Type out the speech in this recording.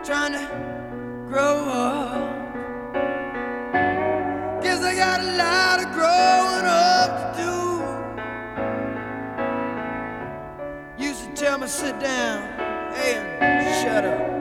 trying to grow up. Guess I got a lot of growing up to do. Used to tell me sit down, hey, and shut up.